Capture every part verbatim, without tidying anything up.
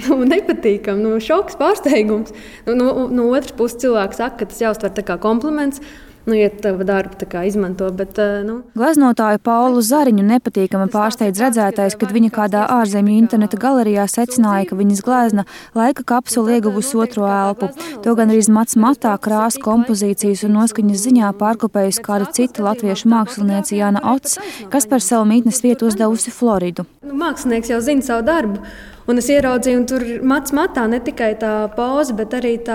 nu, nepatīkami, nu, šoks, pārsteigums. Nu, no, no otras puses cilvēks saka, ka tas jāuztver tā kā kompliments. Nu, ja tavu darbu tā kā izmanto, bet, nu... Gleznotāju Paulu Zariņu nepatīkami pārsteidz redzētais, kad viņa kādā ārzemju interneta galerijā secināja, ka viņas glezna laika kapsula ieguvusi otro elpu. To gan arī mats matā, krāsa, kompozīcijas un noskaņas ziņā pārkopējusi kāda cita latviešu māksliniece Jāna Ots, kas par savu mītnes vietu uzdevusi Floridu. Nu, mākslinieks jau zina savu darbu, un es ieraudzīju, un tur mats matā ne tikai tā poza, bet arī tā...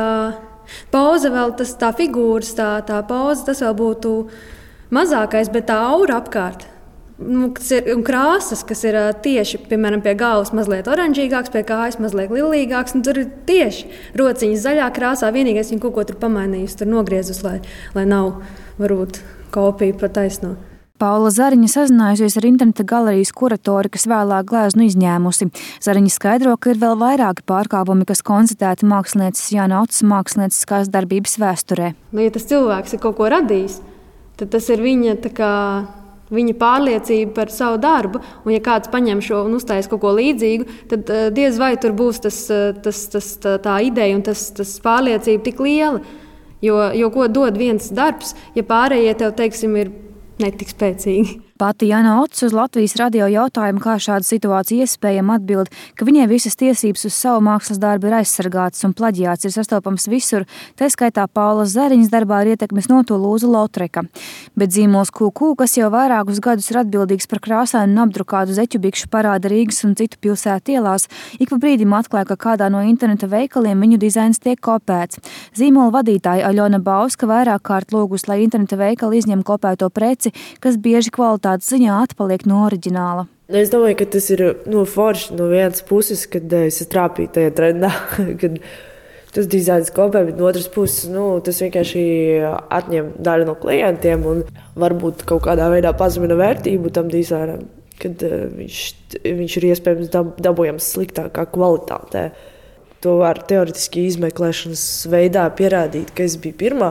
Poza vēl, tas, tā figūras, tā, tā poza, tas vēl būtu mazākais, bet tā aura apkārt. Nu, kas ir, un krāsas, kas ir tieši, piemēram, pie galvas mazliet oranžīgāks, pie kājas mazliet lilīgāks, un tur ir tieši rociņas zaļā krāsā. Vienīgais viņa kaut ko tur pamainījusi, tur nogriezus, lai, lai nav varbūt kopija pa taisno. Paula Zariņa sazinājusies ar interneta galerijas kuratori, kas vēlāk gleznu izņēmusi. Zariņa skaidro, ka ir vēl vairāki pārkāpumi, kas konstatēti mākslinieces Jāna Otas mākslinieckās darbības vēsturē. Nu, ja tas cilvēks ir kaut ko radījis, tad tas ir viņa, tā kā, viņa pārliecība par savu darbu. Un ja kāds paņem šo un uztais kaut ko līdzīgu, tad uh, diez vai tur būs tas, tas, tas, tā, tā ideja un tas, tas pārliecība tik liela. Jo, jo ko dod viens darbs, ja pārējie tev, teiksim, ir netik spēcīgi. Pati Jāna Ots uz Latvijas radio jautājumu, kā šāda situācija iespējama, atbild, ka viņai visas tiesības uz savu mākslas darbu ir aizsargātas un plaģiāts ir sastopams visur, tā skaitā Paulas Zariņas darbā ir ietekmes no Tulūza Lautreka. Bet zīmols Q Q, kas jau vairākus gadus ir atbildīgs par krāsainu un apdrukātu zeķu bikšu parāda Rīgas un citu pilsētu ielās, ik pa brīdim atklāja, ka kādā no interneta veikaliem viņu dizains tiek kopēts. Zīmola vadītāja Aļona Bauska vairāk kārt lūgus, lai interneta veikali izņem kopēto preci, kas bieži kvalitātes ziņā atpaliek no oriģināla. Es domāju, ka tas ir no forši no vienas puses, kad es trāpīju tajā trendā, kad tas dizains kopē, bet no otras puses, nu, tas vienkārši atņem daļu no klientiem un varbūt kaut kādā veidā pazemina vērtību tam dizainam, kad viņš, viņš ir iespējams dab, dabūjams sliktākā kvalitātē. To var teoretiski izmeklēšanas veidā pierādīt, ka es biju pirmā,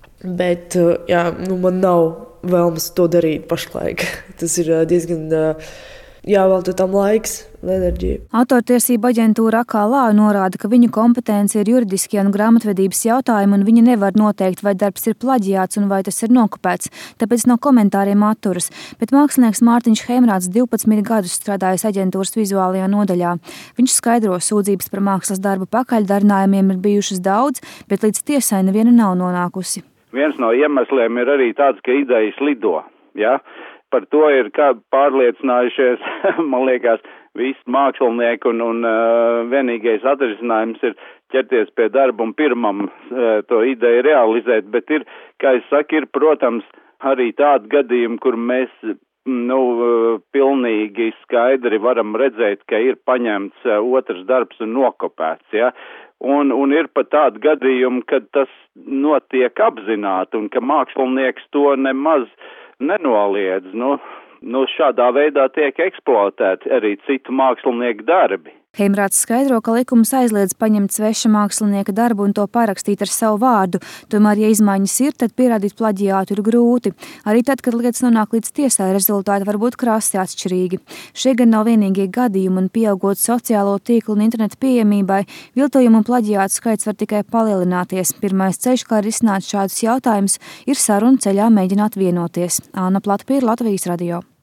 bet jā, nu, man nav vēlmes to darīt pašlaik. Tas ir diezgan jāvelta tam laiks un enerģija. Autortiesība aģentūra A K L A norāda, ka viņu kompetence ir juridiskie un grāmatvedības jautājumi, un viņi nevar noteikt, vai darbs ir plaģiāts un vai tas ir nokopēts, tāpēc no komentāriem atturas. Bet mākslinieks Mārtiņš Heimrāds divpadsmit gadus strādājis aģentūras vizuālajā nodaļā. Viņš skaidro, sūdzības par mākslas darbu pakaļdarinājumiem ir bijušas daudz, bet līdz tiesai neviena nav nonākusi. Viens no iemesliem ir arī tāds, ka idejas lido. Ja? Par to ir kā pārliecinājušies, man liekas, visi mākslinieki un, un uh, vienīgais atrisinājums ir ķerties pie darba un pirmam uh, to ideju realizēt. Bet ir, kā es saku, ir, protams, arī tādi gadījumi, kur mēs nu, uh, pilnīgi skaidri varam redzēt, ka ir paņemts uh, otrs darbs un nokopēts, ja? Un, un ir pat tādi gadījumi, kad tas notiek apzināti un ka mākslinieks to nemaz nenoliedz. Nu, nu šādā veidā tiek eksploatēti arī citu mākslinieku darbi. Heimrāds skaidro, ka likums aizliedz paņemt sveša mākslinieka darbu un to parakstīt ar savu vārdu. Tomēr, ja izmaiņas ir, tad pierādīt plaģiātu ir grūti. Arī tad, kad lietas nonāk līdz tiesai, rezultāti var būt krasi atšķirīgi. Šie gan nav vienīgie gadījumi, un pieaugot sociālo tīklu un internetu pieejamībai, viltojumu un plaģiātu skaits var tikai palielināties. Pirmais ceļš, kā risināt šādus jautājumus, ir sarunu ceļā mēģināt vienoties. Anna Platpīra, Latvijas radio.